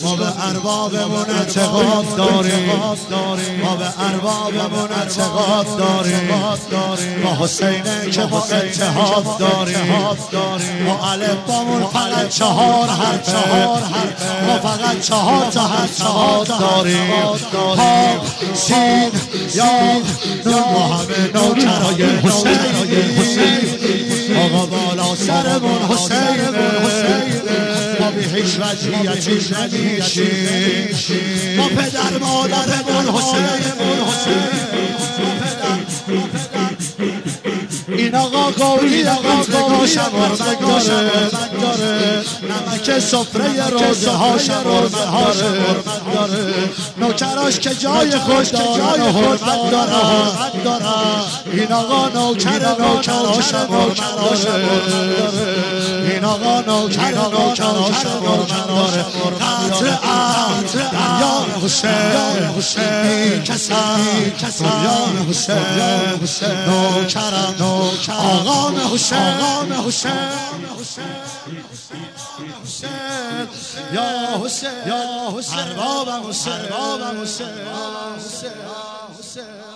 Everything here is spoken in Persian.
ما به اربابمون اعتقاد داریم، ما به اربابمون اعتقاد داریم، ما حسینه که با اتحاد داریم، ما الفبامون فقط 4 حرفه، ما فقط 4 تا حرف داریم، ها سین یا نون، ما همه نوکرای حسین، آقا بالا سرمون حسین، ما به هیچ وجهیتی نمیشیم، ما پدر مادرمون حسین، این آقا قولی قوی شمرمک داره، نمک سفره روزه ها شمرمک داره، نوکراش که جای خود حرمت داره، این آقا نوکرا شمرمک داره، این آقا نوکرا شمرمک داره، قطر یا حسین کسم یا حسین نوکرم آقام حسین یا حسین اربابم حسین